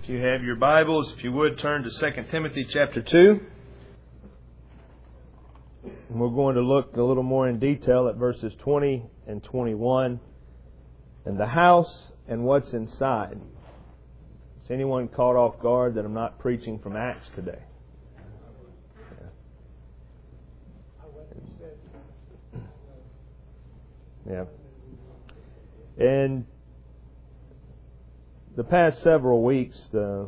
If you have your Bibles, if you would turn to 2 Timothy chapter 2. And we're going to look a little more in detail at verses 20 and 21. And the house and what's inside. Is anyone caught off guard that I'm not preaching from Acts today? Yeah. And the past several weeks, the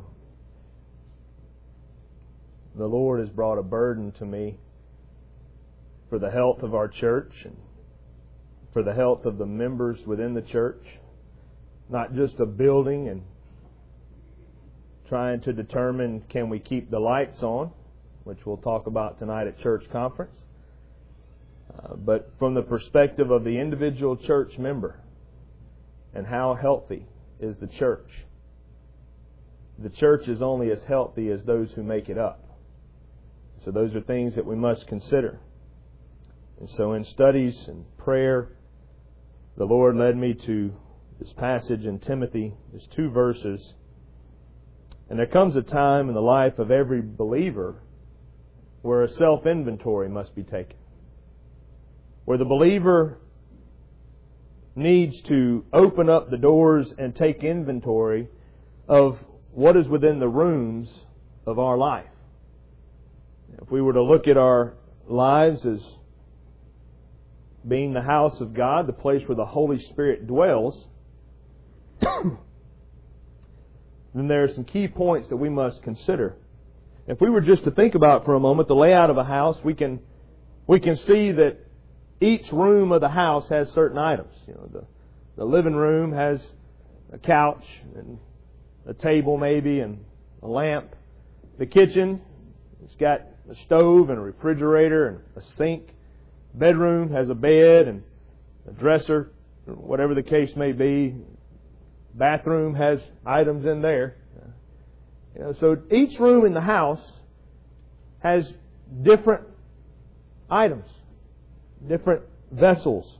Lord has brought a burden to me for the health of our church and for the health of the members within the church. Not just a building and trying to determine can we keep the lights on, which we'll talk about tonight at church conference. But from the perspective of the individual church member and how healthy is the church. The church is only as healthy as those who make it up. So those are things that we must consider. And so in studies and prayer, the Lord led me to this passage in Timothy. There's 2 verses. And there comes a time in the life of every believer where a self-inventory must be taken. Where the believer needs to open up the doors and take inventory of what is within the rooms of our life. If we were to look at our lives as being the house of God, the place where the Holy Spirit dwells, then there are some key points that we must consider. If we were just to think about for a moment the layout of a house, we can see that each room of the house has certain items. The living room has a couch and a table maybe and a lamp. The kitchen, it's got a stove and a refrigerator and a sink. Bedroom has a bed and a dresser, whatever the case may be. Bathroom has items in there. So each room in the house has different items, different vessels.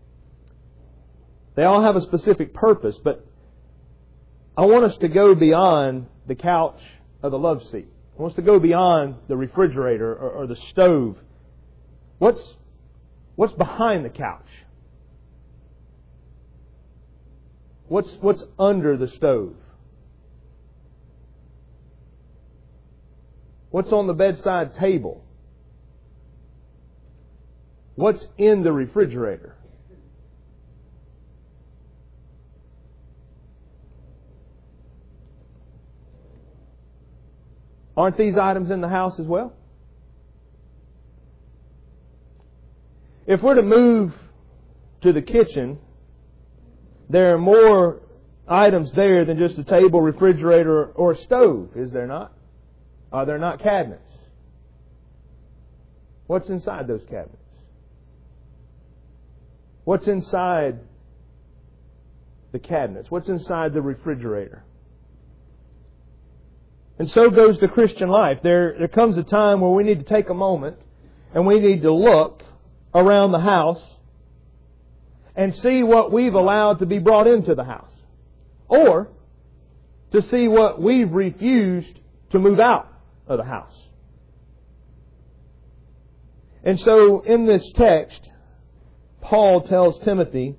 They all have a specific purpose, but I want us to go beyond the couch or the love seat. I want us to go beyond the refrigerator or the stove. What's behind the couch? What's under the stove? What's on the bedside table? What's in the refrigerator? Aren't these items in the house as well? If we're to move to the kitchen, there are more items there than just a table, refrigerator, or a stove, is there not? Are there not cabinets? What's inside those cabinets? What's inside the cabinets? What's inside the refrigerator? And so goes the Christian life. There comes a time where we need to take a moment and we need to look around the house and see what we've allowed to be brought into the house. Or to see what we've refused to move out of the house. And so in this text, Paul tells Timothy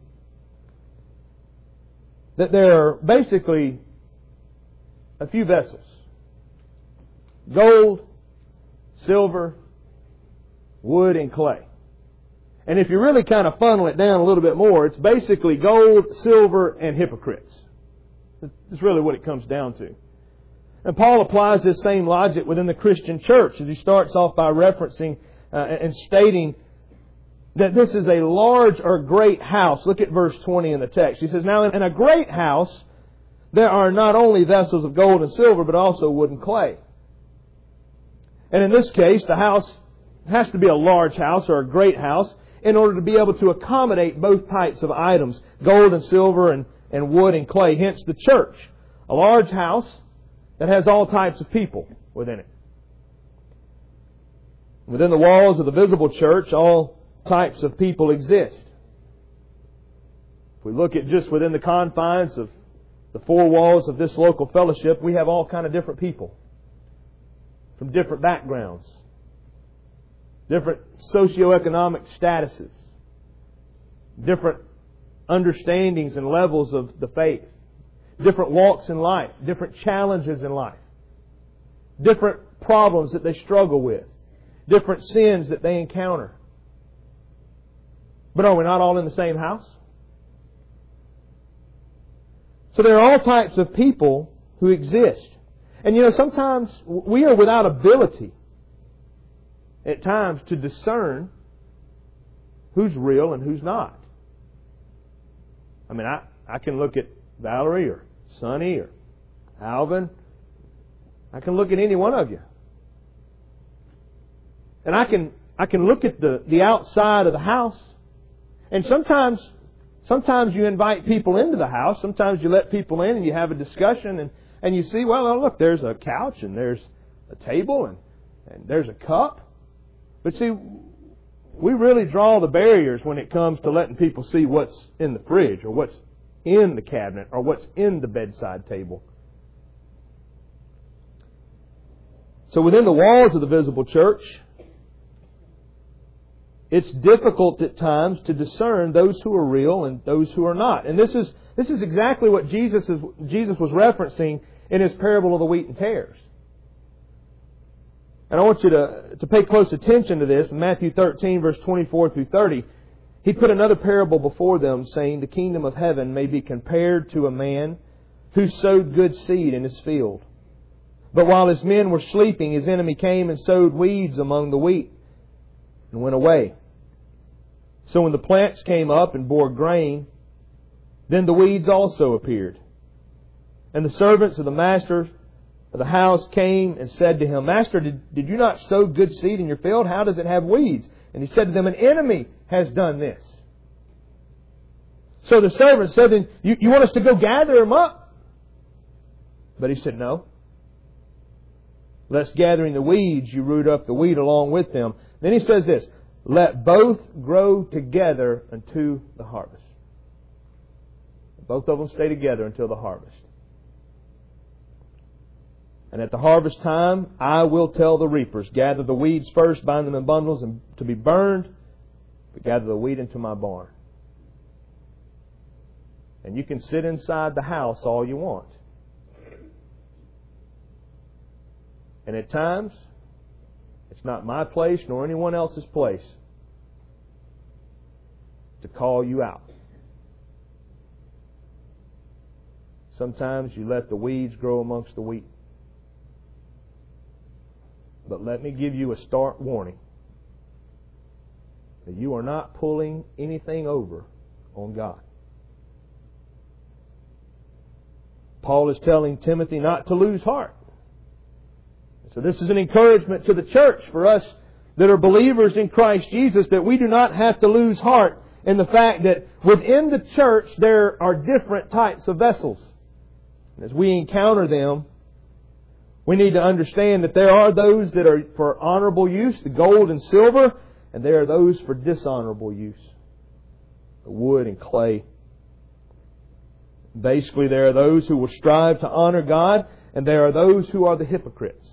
that there are basically a few vessels. Gold, silver, wood, and clay. And if you really kind of funnel it down a little bit more, it's basically gold, silver, and hypocrites. That's really what it comes down to. And Paul applies this same logic within the Christian church as he starts off by referencing and stating that this is a large or great house. Look at verse 20 in the text. He says, "Now in a great house there are not only vessels of gold and silver, but also wood and clay." And in this case, the house has to be a large house or a great house in order to be able to accommodate both types of items, gold and silver and wood and clay. Hence the church, a large house that has all types of people within it. Within the walls of the visible church, all types of people exist. If we look at just within the confines of the the four walls of this local fellowship, we have all kind of different people from different backgrounds, different socioeconomic statuses, different understandings and levels of the faith, different walks in life, different challenges in life, different problems that they struggle with, different sins that they encounter. But are we not all in the same house? So there are all types of people who exist. And sometimes we are without ability at times to discern who's real and who's not. I mean, I can look at Valerie or Sonny or Alvin. I can look at any one of you. And I can look at the outside of the house. And sometimes you invite people into the house. Sometimes you let people in and you have a discussion and you see, well, look, there's a couch and there's a table and there's a cup. But see, we really draw the barriers when it comes to letting people see what's in the fridge or what's in the cabinet or what's in the bedside table. So within the walls of the visible church, it's difficult at times to discern those who are real and those who are not. And this is exactly what Jesus was referencing in His parable of the wheat and tares. And I want you to pay close attention to this. In Matthew 13, verse 24 through 30, He put another parable before them, saying, "The kingdom of heaven may be compared to a man who sowed good seed in his field. But while his men were sleeping, his enemy came and sowed weeds among the wheat and went away. So when the plants came up and bore grain, then the weeds also appeared. And the servants of the master of the house came and said to him, 'Master, did you not sow good seed in your field? How does it have weeds?' And he said to them, 'An enemy has done this.' So the servant said, 'Then you want us to go gather them up?' But he said, 'No. Lest gathering the weeds, you root up the wheat along with them.' Then he says this, 'Let both grow together unto the harvest.'" Both of them stay together until the harvest. "And at the harvest time, I will tell the reapers, gather the weeds first, bind them in bundles and to be burned, but gather the wheat into my barn." And you can sit inside the house all you want. And at times, it's not my place nor anyone else's place to call you out. Sometimes you let the weeds grow amongst the wheat. But let me give you a stark warning that you are not pulling anything over on God. Paul is telling Timothy not to lose heart. So this is an encouragement to the church for us that are believers in Christ Jesus, that we do not have to lose heart in the fact that within the church there are different types of vessels. And as we encounter them, we need to understand that there are those that are for honorable use, the gold and silver, and there are those for dishonorable use, the wood and clay. Basically, there are those who will strive to honor God, and there are those who are the hypocrites.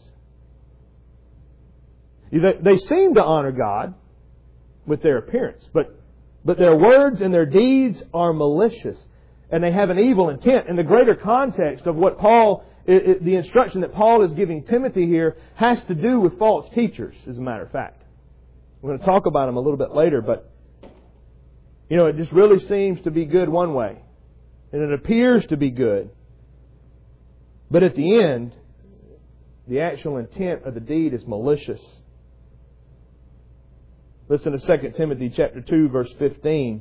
They seem to honor God with their appearance, but their words and their deeds are malicious, and they have an evil intent. In the greater context of what the instruction that Paul is giving Timothy here has to do with false teachers, as a matter of fact. We're going to talk about them a little bit later, but it just really seems to be good one way, and it appears to be good. But at the end, the actual intent of the deed is malicious. Listen to 2 Timothy chapter 2, verse 15.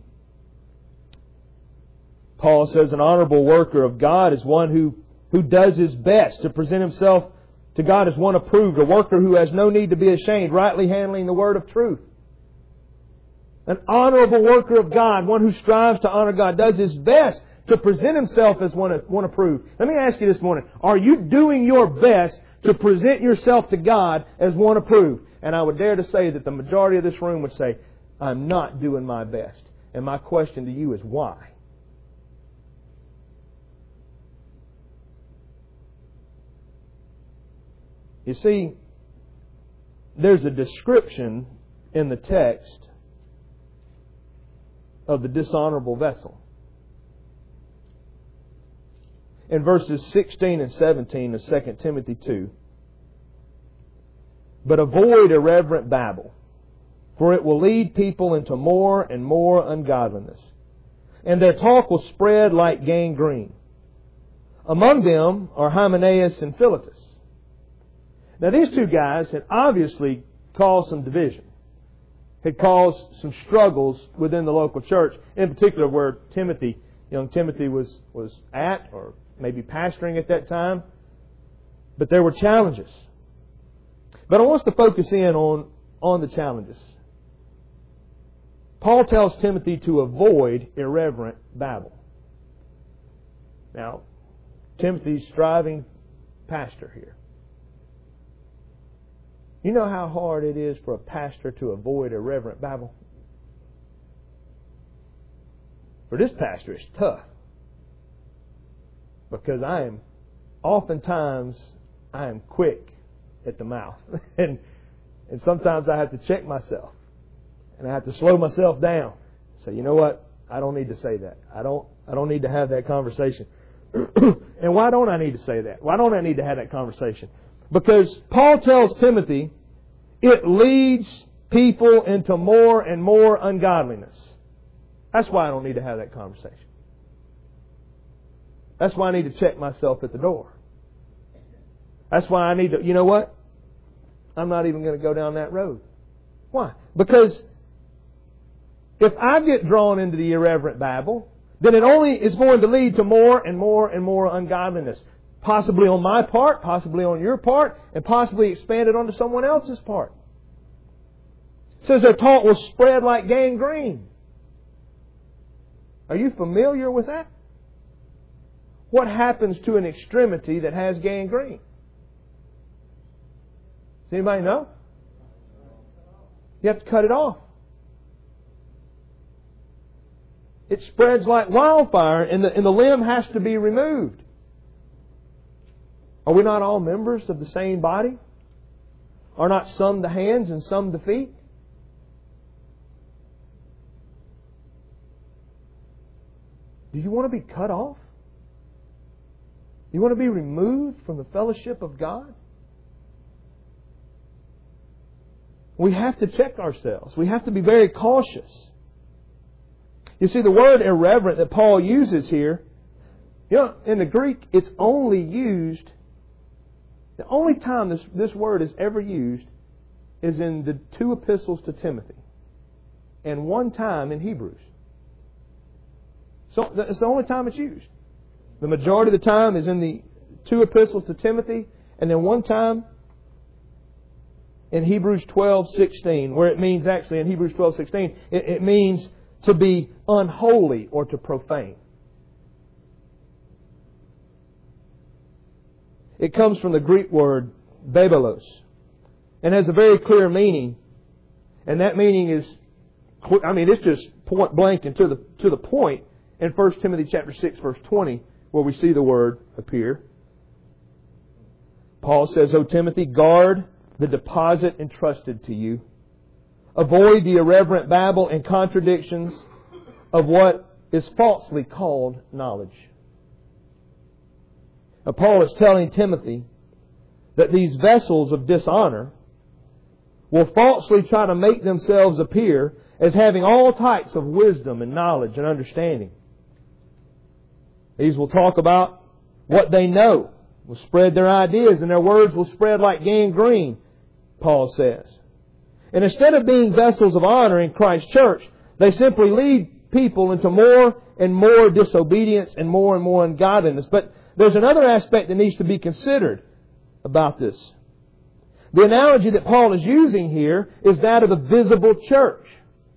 Paul says, "An honorable worker of God is one who does his best to present himself to God as one approved, a worker who has no need to be ashamed, rightly handling the word of truth." An honorable worker of God, one who strives to honor God, does his best to present himself as one approved. Let me ask you this morning, are you doing your best to present yourself to God as one approved? And I would dare to say that the majority of this room would say, "I'm not doing my best." And my question to you is why? You see, there's a description in the text of the dishonorable vessel. In verses 16 and 17 of 2 Timothy 2, "But avoid irreverent babble, for it will lead people into more and more ungodliness, and their talk will spread like gangrene. Among them are Hymenaeus and Philetus." Now these two guys had obviously caused some division, had caused some struggles within the local church, in particular where young Timothy was at, or maybe pastoring at that time. But there were challenges. But I want us to focus in on the challenges. Paul tells Timothy to avoid irreverent babble. Now, Timothy's striving pastor here. You know how hard it is for a pastor to avoid irreverent babble? For this pastor, it's tough. Because oftentimes I am quick at the mouth. and sometimes I have to check myself. And I have to slow myself down. Say, you know what? I don't need to say that. I don't need to have that conversation. And why don't I need to say that? Why don't I need to have that conversation? Because Paul tells Timothy, it leads people into more and more ungodliness. That's why I don't need to have that conversation. That's why I need to check myself at the door. That's why I need to, you know what? I'm not even going to go down that road. Why? Because if I get drawn into the irreverent babble, then it only is going to lead to more and more and more ungodliness. Possibly on my part, possibly on your part, and possibly expanded onto someone else's part. It says their talk will spread like gangrene. Are you familiar with that? What happens to an extremity that has gangrene? Does anybody know? You have to cut it off. It spreads like wildfire and the limb has to be removed. Are we not all members of the same body? Are not some the hands and some the feet? Do you want to be cut off? You want to be removed from the fellowship of God? We have to check ourselves. We have to be very cautious. You see, the word irreverent that Paul uses here, in the Greek, it's only used, the only time this word is ever used is in the 2 epistles to Timothy and one time in Hebrews. So it's the only time it's used. The majority of the time is in the 2 epistles to Timothy, and then one time in Hebrews 12:16, where it means actually in Hebrews 12:16, it means to be unholy or to profane. It comes from the Greek word babelos and has a very clear meaning. And that meaning is, it's just point blank and to the point in 1 Timothy chapter 6 verse 20, where we see the word appear. Paul says, "O Timothy, guard the deposit entrusted to you. Avoid the irreverent babble and contradictions of what is falsely called knowledge." Now, Paul is telling Timothy that these vessels of dishonor will falsely try to make themselves appear as having all types of wisdom and knowledge and understanding. These will talk about what they know, will spread their ideas, and their words will spread like gangrene, Paul says. And instead of being vessels of honor in Christ's church, they simply lead people into more and more disobedience and more ungodliness. But there's another aspect that needs to be considered about this. The analogy that Paul is using here is that of the visible church.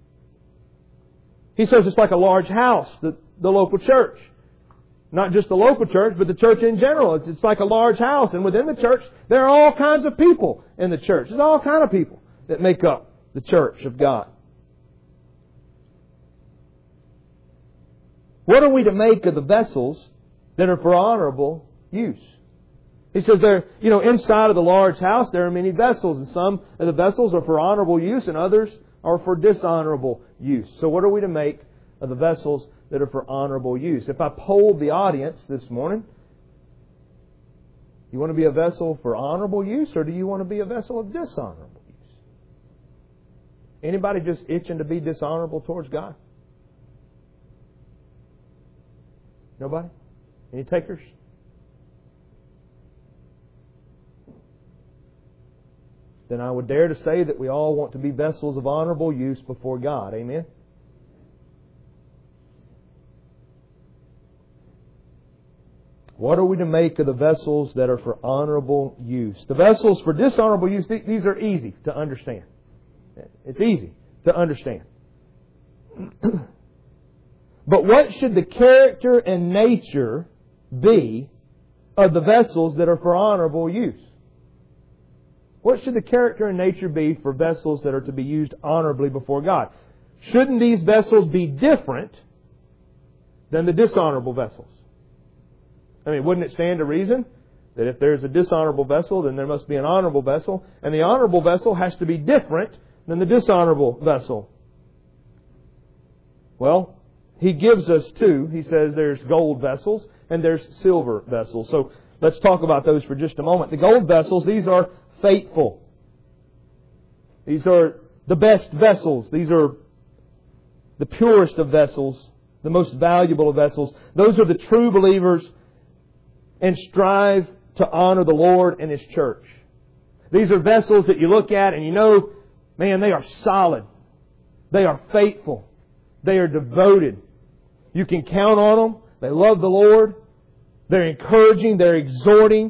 He says it's like a large house, the local church. Not just the local church, but the church in general. It's like a large house. And within the church, there are all kinds of people in the church. There's all kinds of people that make up the church of God. What are we to make of the vessels that are for honorable use? He says there, inside of the large house there are many vessels, and some of the vessels are for honorable use and others are for dishonorable use. So what are we to make of the vessels that are for honorable use? If I polled the audience this morning, you want to be a vessel for honorable use, or do you want to be a vessel of dishonorable use? Anybody just itching to be dishonorable towards God? Nobody? Any takers? Then I would dare to say that we all want to be vessels of honorable use before God. Amen? What are we to make of the vessels that are for honorable use? The vessels for dishonorable use, these are easy to understand. It's easy to understand. But what should the character and nature be of the vessels that are for honorable use? What should the character and nature be for vessels that are to be used honorably before God? Shouldn't these vessels be different than the dishonorable vessels? I mean, wouldn't it stand to reason that if there's a dishonorable vessel, then there must be an honorable vessel, and the honorable vessel has to be different than the dishonorable vessel? Well, He gives us two. He says there's gold vessels and there's silver vessels. So let's talk about those for just a moment. The gold vessels, these are faithful. These are the best vessels. These are the purest of vessels, the most valuable of vessels. Those are the true believers and strive to honor the Lord and His church. These are vessels that you look at and you know, man, they are solid. They are faithful. They are devoted. You can count on them. They love the Lord. They're encouraging. They're exhorting.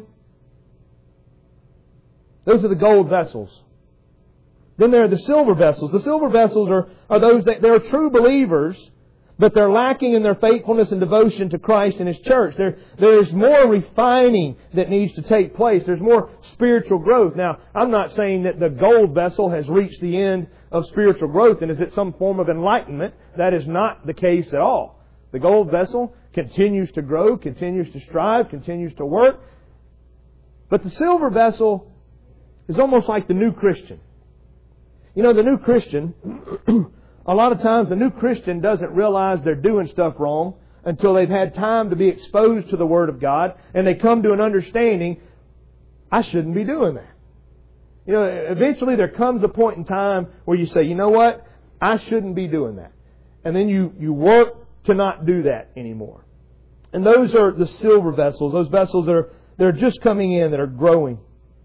Those are the gold vessels. Then there are the silver vessels. The silver vessels are those that they're true believers, but they're lacking in their faithfulness and devotion to Christ and His church. There's more refining that needs to take place. There's more spiritual growth. Now, I'm not saying that the gold vessel has reached the end of spiritual growth and is at some form of enlightenment. That is not the case at all. The gold vessel continues to grow, continues to strive, continues to work. But the silver vessel is almost like the new Christian. You know, the new Christian, a lot of times the new Christian doesn't realize they're doing stuff wrong until they've had time to be exposed to the Word of God and they come to an understanding, I shouldn't be doing that. You know, eventually there comes a point in time where you say, you know what? I shouldn't be doing that. And then you work to not do that anymore. And those are the silver vessels, those vessels that are just coming in, that are growing.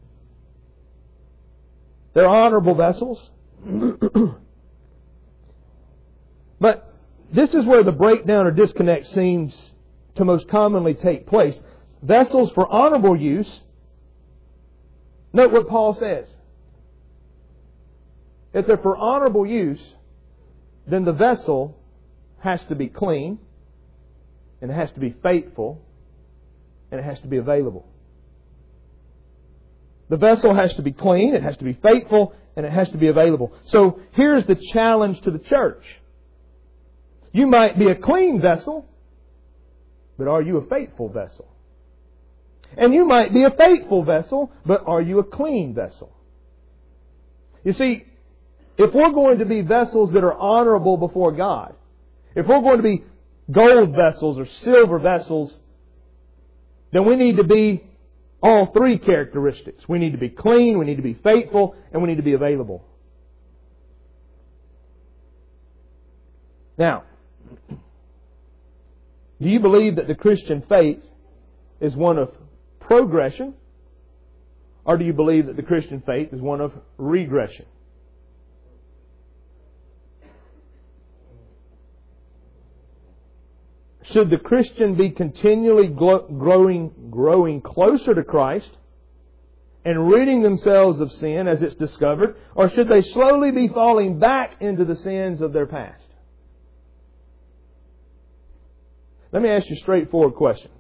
They're honorable vessels. But this is where the breakdown or disconnect seems to most commonly take place. Vessels for honorable use. Note what Paul says. If they're for honorable use, then the vessel has to be clean, and it has to be faithful, and it has to be available. The vessel has to be clean, it has to be faithful, and it has to be available. So here's the challenge to the church. You might be a clean vessel, but are you a faithful vessel? And you might be a faithful vessel, but are you a clean vessel? You see, if we're going to be vessels that are honorable before God, if we're going to be gold vessels or silver vessels, then we need to be all three characteristics. We need to be clean, we need to be faithful, and we need to be available. Now, do you believe that the Christian faith is one of progression, or do you believe that the Christian faith is one of regression? Should the Christian be continually growing closer to Christ and ridding themselves of sin as it's discovered, or should they slowly be falling back into the sins of their past? Let me ask you a straightforward question.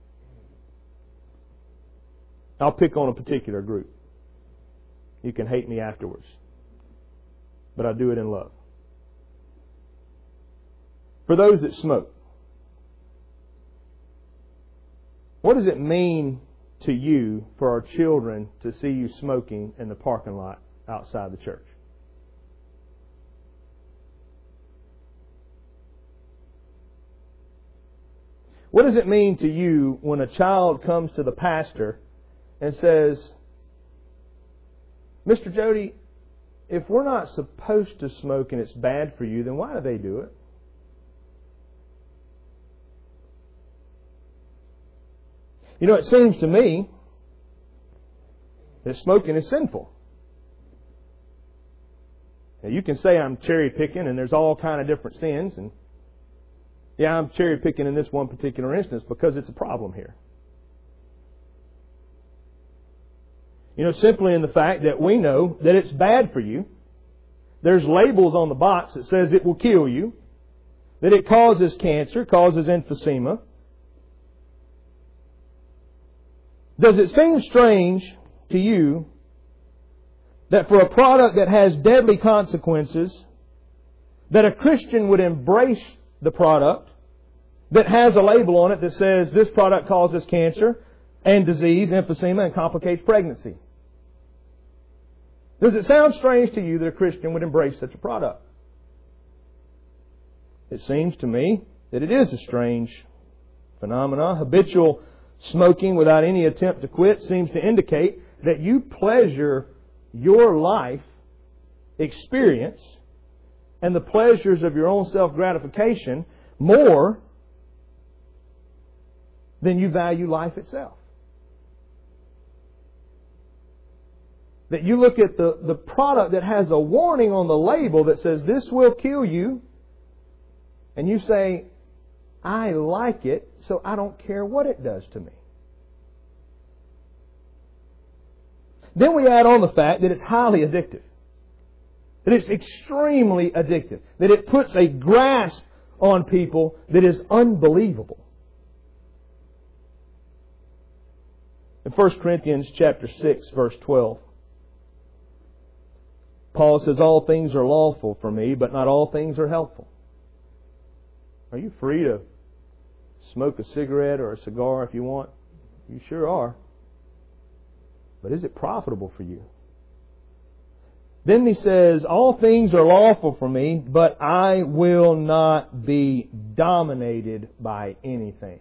I'll pick on a particular group. You can hate me afterwards, but I do it in love. For those that smoke, what does it mean to you for our children to see you smoking in the parking lot outside the church? What does it mean to you when a child comes to the pastor and says, Mr. Jody, if we're not supposed to smoke and it's bad for you, then why do they do it? You know, it seems to me that smoking is sinful. Now, you can say I'm cherry picking and there's all kind of different sins, and yeah, I'm cherry picking in this one particular instance because it's a problem here. You know, simply in the fact that we know that it's bad for you. There's labels on the box that says it will kill you, that it causes cancer, causes emphysema. Does it seem strange to you that for a product that has deadly consequences, that a Christian would embrace the product that has a label on it that says this product causes cancer and disease, emphysema, and complicates pregnancy? Does it sound strange to you that a Christian would embrace such a product? It seems to me that it is a strange phenomenon. Habitual smoking without any attempt to quit seems to indicate that you pleasure your life experience and the pleasures of your own self-gratification more than you value life itself. That you look at the product that has a warning on the label that says this will kill you, and you say, I like it, so I don't care what it does to me. Then we add on the fact that it's highly addictive. That it's extremely addictive. That it puts a grasp on people that is unbelievable. In 1 Corinthians chapter 6, verse 12, Paul says, all things are lawful for me, but not all things are helpful. Are you free to smoke a cigarette or a cigar if you want? You sure are. But is it profitable for you? Then he says, all things are lawful for me, but I will not be dominated by anything.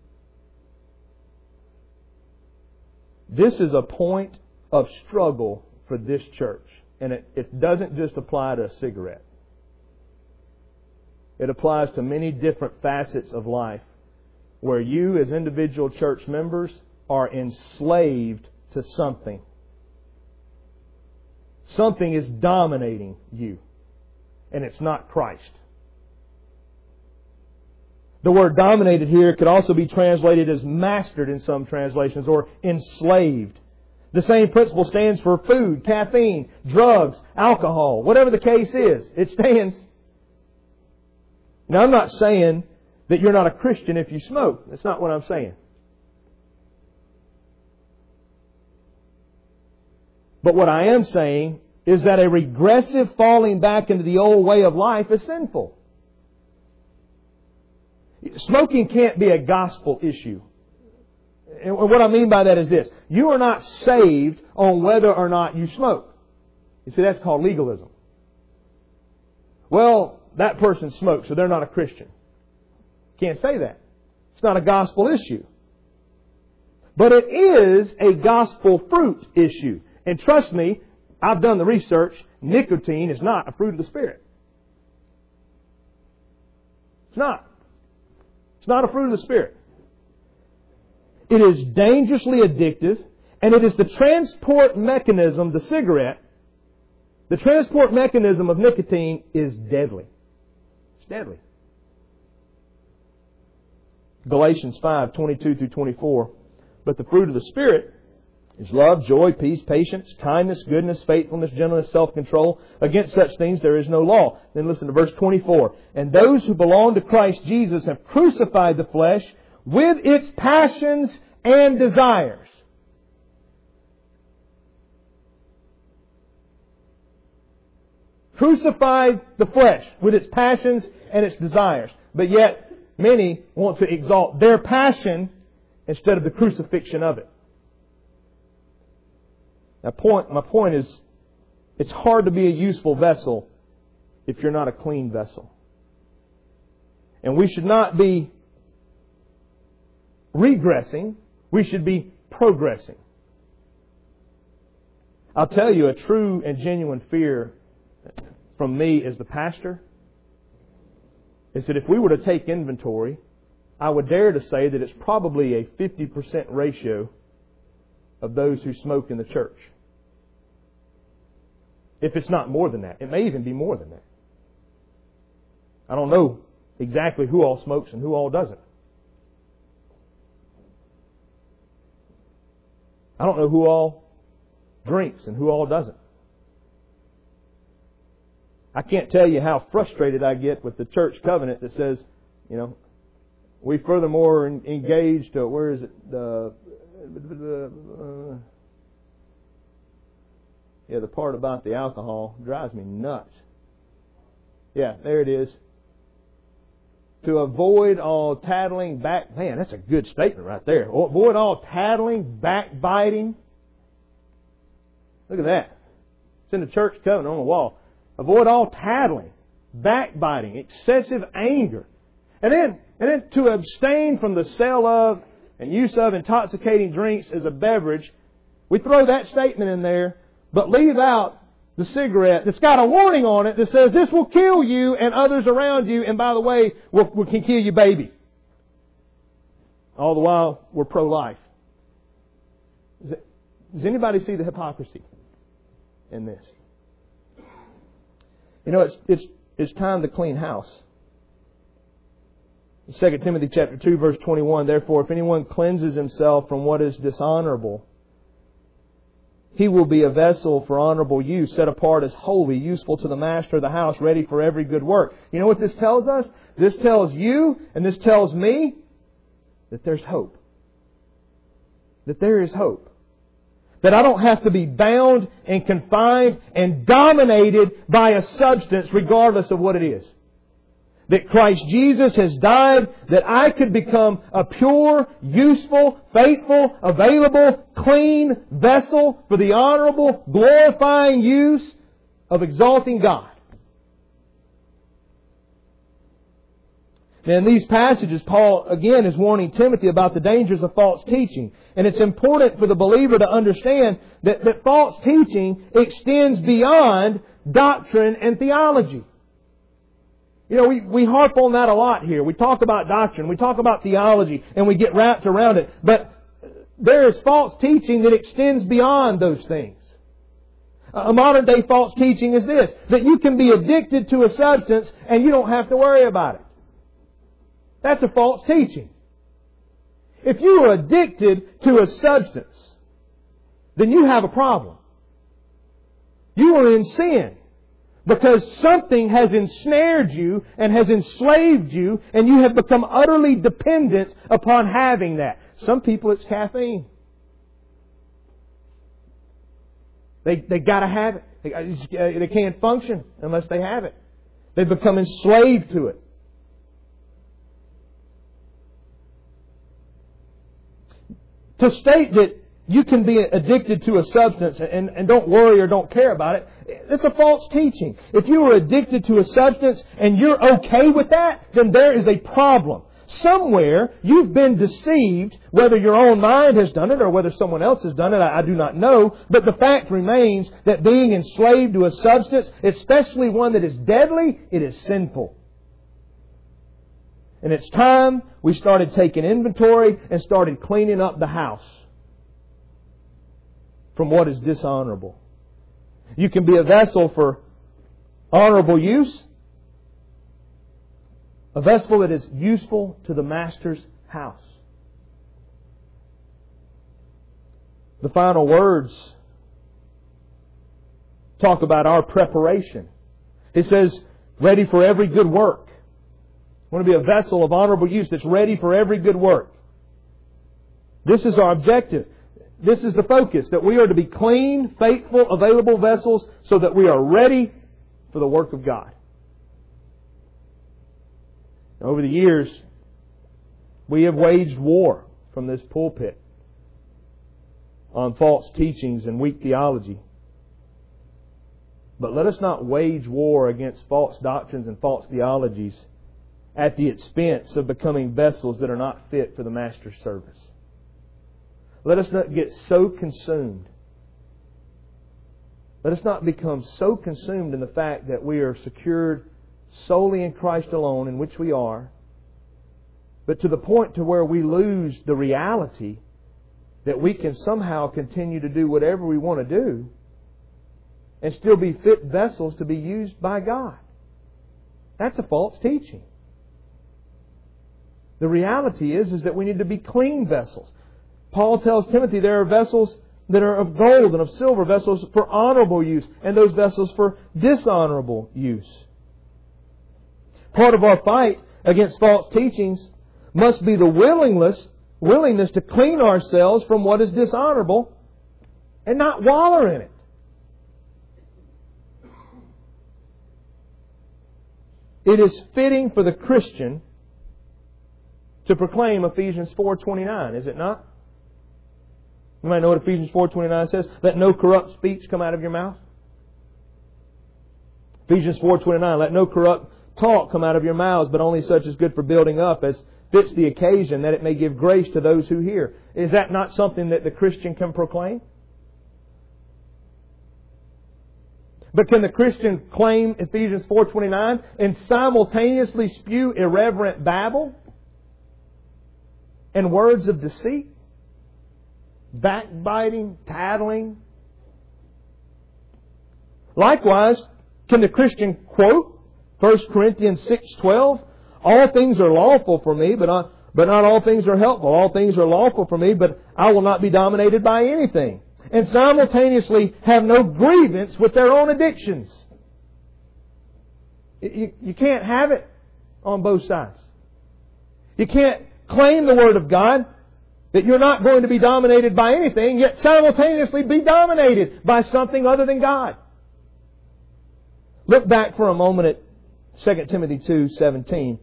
This is a point of struggle for this church. And it doesn't just apply to a cigarette. It applies to many different facets of life where you as individual church members are enslaved to something. Something is dominating you. And it's not Christ. The word dominated here could also be translated as mastered in some translations, or enslaved. The same principle stands for food, caffeine, drugs, alcohol, whatever the case is. It stands. Now, I'm not saying that you're not a Christian if you smoke. That's not what I'm saying. But what I am saying is that a regressive falling back into the old way of life is sinful. Smoking can't be a gospel issue. And what I mean by that is this. You are not saved on whether or not you smoke. You see, that's called legalism. Well, that person smokes, so they're not a Christian. Can't say that. It's not a gospel issue. But it is a gospel fruit issue. And trust me, I've done the research. Nicotine is not a fruit of the Spirit. It's not. It's not a fruit of the Spirit. It is dangerously addictive, and it is the transport mechanism, the cigarette, the transport mechanism of nicotine is deadly. It's deadly. Galatians 5:22-24. But the fruit of the Spirit is love, joy, peace, patience, kindness, goodness, faithfulness, gentleness, self-control. Against such things there is no law. Then listen to verse 24. And those who belong to Christ Jesus have crucified the flesh with its passions and desires. Crucified the flesh with its passions and its desires. But yet, many want to exalt their passion instead of the crucifixion of it. My point is, it's hard to be a useful vessel if you're not a clean vessel. And we should not be regressing. We should be progressing. I'll tell you, a true and genuine fear from me as the pastor is that if we were to take inventory, I would dare to say that it's probably a 50% ratio of those who smoke in the church. If it's not more than that. It may even be more than that. I don't know exactly who all smokes and who all doesn't. I don't know who all drinks and who all doesn't. I can't tell you how frustrated I get with the church covenant that says, we furthermore engaged, where is it? The part about the alcohol drives me nuts. Yeah, there it is. To avoid all tattling, man, that's a good statement right there. Avoid all tattling, backbiting. Look at that. It's in the church covenant on the wall. Avoid all tattling, backbiting, excessive anger. And then to abstain from the sale of and use of intoxicating drinks as a beverage. We throw that statement in there, but leave out the cigarette that's got a warning on it that says this will kill you and others around you, and by the way, can kill your baby. All the while, we're pro-life. Does anybody see the hypocrisy in this? It's time to clean house. 2 Timothy chapter 2, verse 21, therefore, if anyone cleanses himself from what is dishonorable, he will be a vessel for honorable use, set apart as holy, useful to the master of the house, ready for every good work. You know what this tells us? This tells you, and this tells me, that there's hope. That there is hope. That I don't have to be bound and confined and dominated by a substance regardless of what it is. That Christ Jesus has died that I could become a pure, useful, faithful, available, clean vessel for the honorable, glorifying use of exalting God. Now, in these passages, Paul, again, is warning Timothy about the dangers of false teaching. And it's important for the believer to understand that false teaching extends beyond doctrine and theology. We harp on that a lot here. We talk about doctrine, we talk about theology, and we get wrapped around it. But there is false teaching that extends beyond those things. A modern day false teaching is this, that you can be addicted to a substance and you don't have to worry about it. That's a false teaching. If you are addicted to a substance, then you have a problem. You are in sin because something has ensnared you and has enslaved you, and you have become utterly dependent upon having that. Some people, it's caffeine. They got to have it. They can't function unless they have it. They've become enslaved to it. To state that you can be addicted to a substance and don't worry or don't care about it, it's a false teaching. If you are addicted to a substance and you're okay with that, then there is a problem. Somewhere you've been deceived, whether your own mind has done it or whether someone else has done it, I do not know. But the fact remains that being enslaved to a substance, especially one that is deadly, it is sinful. And it's time we started taking inventory and started cleaning up the house from what is dishonorable. You can be a vessel for honorable use, a vessel that is useful to the Master's house. The final words talk about our preparation. It says, ready for every good work. I want to be a vessel of honorable use that's ready for every good work. This is our objective. This is the focus, that we are to be clean, faithful, available vessels so that we are ready for the work of God. Over the years, we have waged war from this pulpit on false teachings and weak theology. But let us not wage war against false doctrines and false theologies at the expense of becoming vessels that are not fit for the Master's service. Let us not get so consumed. Let us not become so consumed in the fact that we are secured solely in Christ alone, in which we are, but to the point to where we lose the reality that we can somehow continue to do whatever we want to do and still be fit vessels to be used by God. That's a false teaching. The reality is that we need to be clean vessels. Paul tells Timothy there are vessels that are of gold and of silver, vessels for honorable use, and those vessels for dishonorable use. Part of our fight against false teachings must be the willingness to clean ourselves from what is dishonorable and not wallow in it. It is fitting for the Christian to proclaim Ephesians 4:29, is it not? You might know what Ephesians 4:29 says. Let no corrupt speech come out of your mouth. Ephesians 4:29. Let no corrupt talk come out of your mouths, but only such as good for building up, as fits the occasion, that it may give grace to those who hear. Is that not something that the Christian can proclaim? But can the Christian claim Ephesians 4:29 and simultaneously spew irreverent babble and words of deceit? Backbiting, tattling. Likewise, can the Christian quote 1 Corinthians 6:12? All things are lawful for me, but not all things are helpful. All things are lawful for me, but I will not be dominated by anything. And simultaneously have no grievance with their own addictions. You can't have it on both sides. You can't claim the Word of God that you're not going to be dominated by anything, yet simultaneously be dominated by something other than God. Look back for a moment at 2 Timothy 2:17.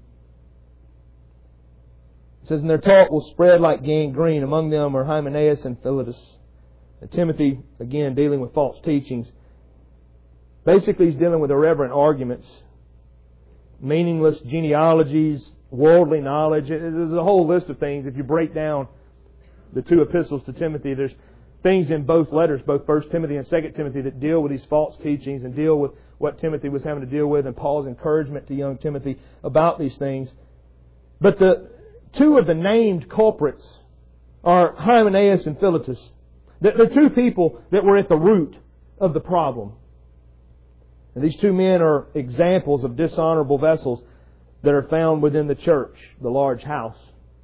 It says, and their talk will spread like gangrene. Among them are Hymenaeus and Philetus. And Timothy, again, dealing with false teachings. Basically, he's dealing with irreverent arguments, meaningless genealogies, worldly knowledge. There's a whole list of things. If you break down the two epistles to Timothy, there's things in both letters, both 1 Timothy and 2 Timothy, that deal with these false teachings and deal with what Timothy was having to deal with, and Paul's encouragement to young Timothy about these things. But the two of the named culprits are Hymenaeus and Philetus. They're two people that were at the root of the problem. And these two men are examples of dishonorable vessels that are found within the church, the large house.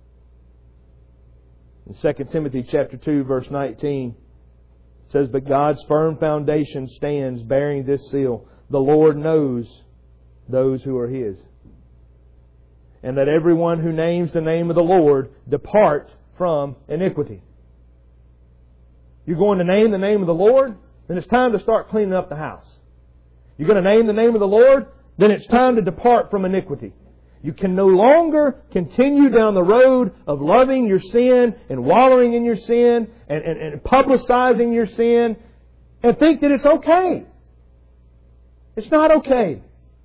In 2 Timothy chapter 2, verse 19, it says, but God's firm foundation stands bearing this seal. The Lord knows those who are His. And that everyone who names the name of the Lord depart from iniquity. You're going to name the name of the Lord? Then it's time to start cleaning up the house. You're going to name the name of the Lord? Then it's time to depart from iniquity. You can no longer continue down the road of loving your sin and wallowing in your sin and publicizing your sin and think that it's okay. It's not okay.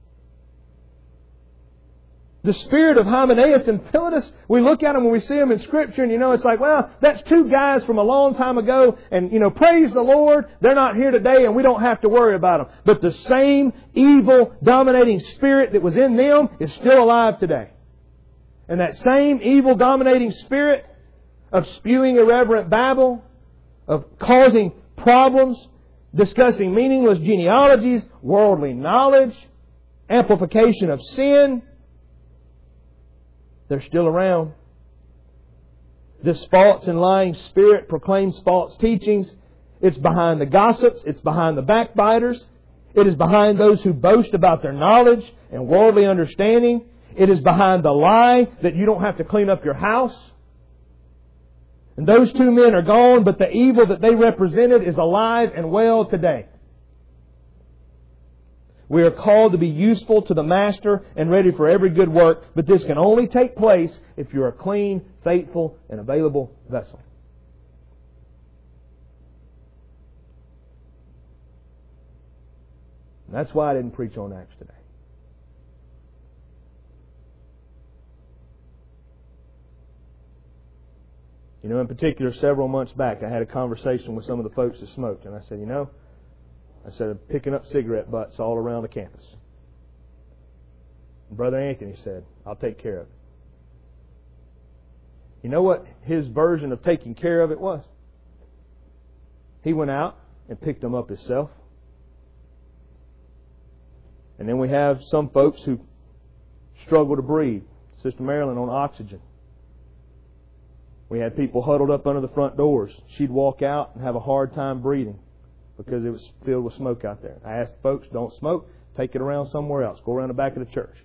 The spirit of Hymenaeus and Philetus, we look at them when we see them in Scripture and it's like, well, that's two guys from a long time ago and praise the Lord, they're not here today and we don't have to worry about them. But the same evil, dominating spirit that was in them is still alive today. And that same evil, dominating spirit of spewing irreverent babble, of causing problems, discussing meaningless genealogies, worldly knowledge, amplification of sin, they're still around. This false and lying spirit proclaims false teachings. It's behind the gossips. It's behind the backbiters. It is behind those who boast about their knowledge and worldly understanding. It is behind the lie that you don't have to clean up your house. And those two men are gone, but the evil that they represented is alive and well today. We are called to be useful to the Master and ready for every good work, but this can only take place if you're a clean, faithful, and available vessel. And that's why I didn't preach on Acts today. You know, in particular, several months back, I had a conversation with some of the folks that smoked. And I said, I'm picking up cigarette butts all around the campus. And Brother Anthony said, I'll take care of it. You know what his version of taking care of it was? He went out and picked them up himself. And then we have some folks who struggle to breathe. Sister Marilyn on oxygen. We had people huddled up under the front doors. She'd walk out and have a hard time breathing because it was filled with smoke out there. I asked the folks, don't smoke, take it around somewhere else. Go around the back of the church.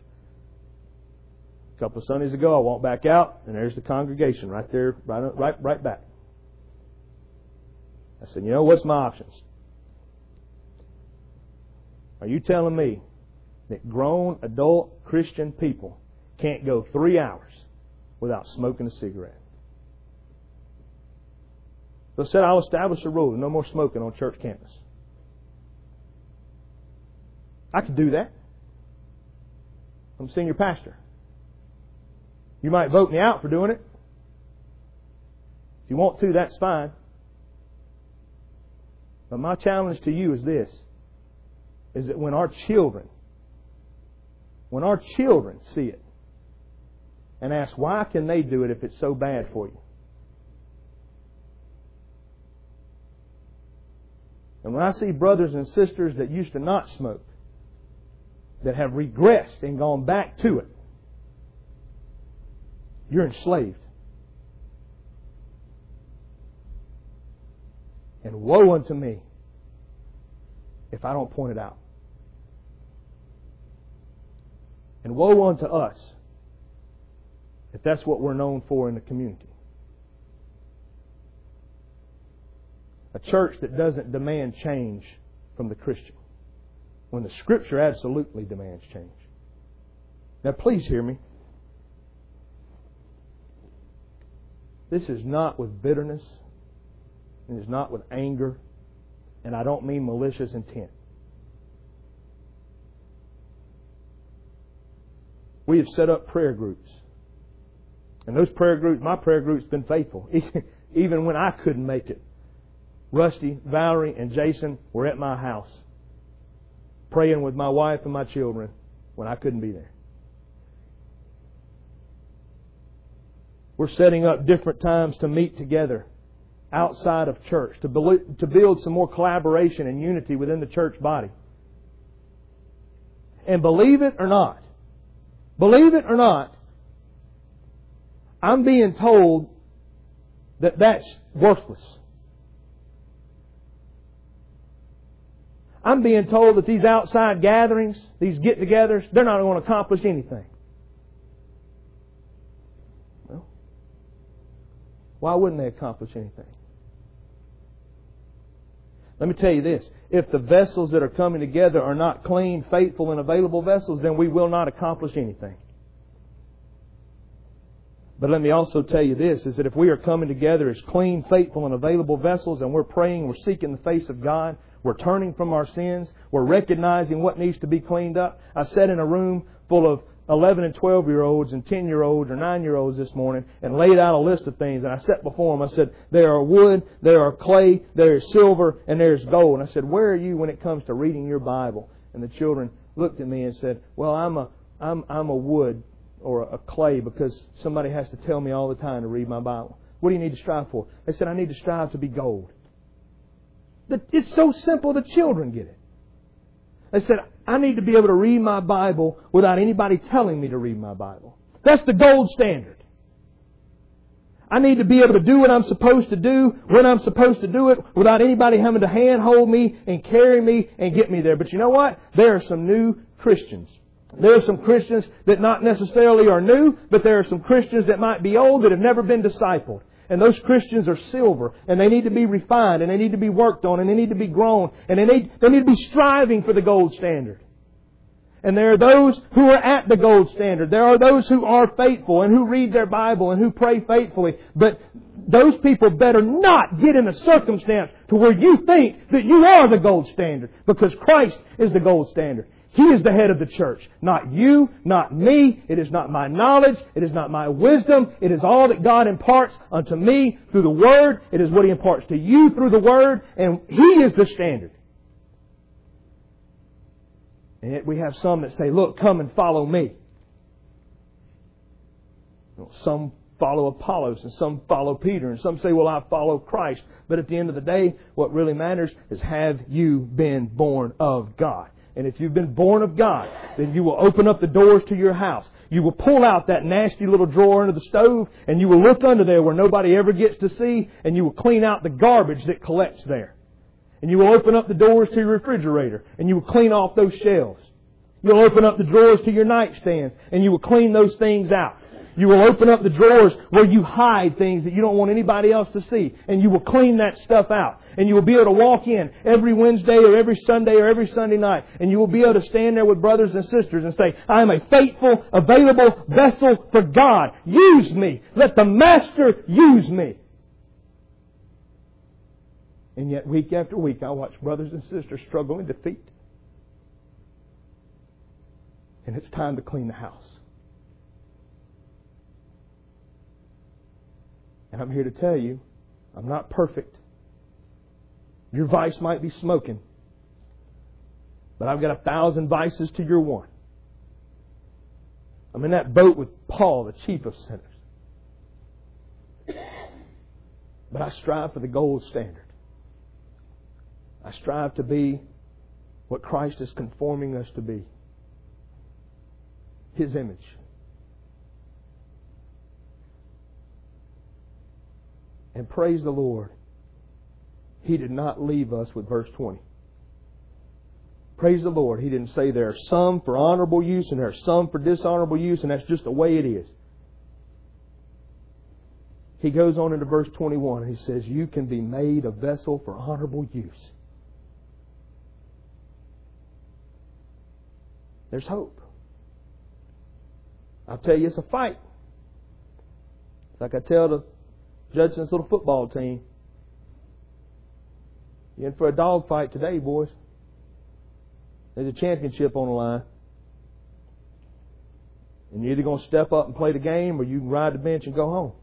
A couple of Sundays ago, I walked back out, and there's the congregation right there, right back. I said, what's my options? Are you telling me that grown, adult Christian people can't go 3 hours without smoking a cigarette? So I said, I'll establish a rule. No more smoking on church campus. I could do that. I'm a senior pastor. You might vote me out for doing it. If you want to, that's fine. But my challenge to you is this, is that when our children see it and ask, why can they do it if it's so bad for you? And when I see brothers and sisters that used to not smoke, that have regressed and gone back to it, you're enslaved. And woe unto me if I don't point it out. And woe unto us if that's what we're known for in the community. A church that doesn't demand change from the Christian, when the Scripture absolutely demands change. Now please hear me. This is not with bitterness. It is not with anger. And I don't mean malicious intent. We have set up prayer groups. And those prayer groups, my prayer group's been faithful. Even when I couldn't make it. Rusty, Valerie, and Jason were at my house praying with my wife and my children when I couldn't be there. We're setting up different times to meet together outside of church, to build some more collaboration and unity within the church body. And believe it or not, I'm being told that that's worthless. I'm being told that these outside gatherings, these get-togethers, they're not going to accomplish anything. Well, why wouldn't they accomplish anything? Let me tell you this. If the vessels that are coming together are not clean, faithful, and available vessels, then we will not accomplish anything. But let me also tell you this, is that if we are coming together as clean, faithful, and available vessels, and we're praying, we're seeking the face of God, we're turning from our sins, we're recognizing what needs to be cleaned up. I sat in a room full of 11 and 12-year-olds and 10-year-olds or 9-year-olds this morning and laid out a list of things. And I sat before them. I said, there are wood, there are clay, there is silver, and there's gold. And I said, where are you when it comes to reading your Bible? And the children looked at me and said, well, I'm a wood or a clay because somebody has to tell me all the time to read my Bible. What do you need to strive for? They said, I need to strive to be gold. It's so simple the children get it. They said, I need to be able to read my Bible without anybody telling me to read my Bible. That's the gold standard. I need to be able to do what I'm supposed to do when I'm supposed to do it without anybody having to handhold me and carry me and get me there. But you know what? There are some new Christians. There are some Christians that not necessarily are new, but there are some Christians that might be old that have never been discipled. And those Christians are silver, and they need to be refined, and they need to be worked on, and they need to be grown, and they need to be striving for the gold standard. And there are those who are at the gold standard. There are those who are faithful and who read their Bible and who pray faithfully. But those people better not get in a circumstance to where you think that you are the gold standard, because Christ is the gold standard. He is the head of the church. Not you, not me. It is not my knowledge. It is not my wisdom. It is all that God imparts unto me through the Word. It is what He imparts to you through the Word. And He is the standard. And yet we have some that say, look, come and follow me. Some follow Apollos and some follow Peter. And some say, well, I follow Christ. But at the end of the day, what really matters is, have you been born of God? And if you've been born of God, then you will open up the doors to your house. You will pull out that nasty little drawer under the stove, and you will look under there where nobody ever gets to see, and you will clean out the garbage that collects there. And you will open up the doors to your refrigerator, and you will clean off those shelves. You'll open up the drawers to your nightstands, and you will clean those things out. You will open up the drawers where you hide things that you don't want anybody else to see, and you will clean that stuff out. And you will be able to walk in every Wednesday or every Sunday or every Sunday night, and you will be able to stand there with brothers and sisters and say, I am a faithful, available vessel for God. Use me. Let the Master use me. And yet week after week I watch brothers and sisters struggle in defeat. And it's time to clean the house. And I'm here to tell you, I'm not perfect. Your vice might be smoking. But I've got 1,000 vices to your one. I'm in that boat with Paul, the chief of sinners. But I strive for the gold standard. I strive to be what Christ is conforming us to be. His image. And praise the Lord, He did not leave us with verse 20. Praise the Lord, He didn't say there are some for honorable use and there are some for dishonorable use, and that's just the way it is. He goes on into verse 21 and He says, you can be made a vessel for honorable use. There's hope. I'll tell you, it's a fight. It's like I tell the Judson's little football team, you're in for a dog fight today, boys. There's a championship on the line. And you're either going to step up and play the game, or you can ride the bench and go home.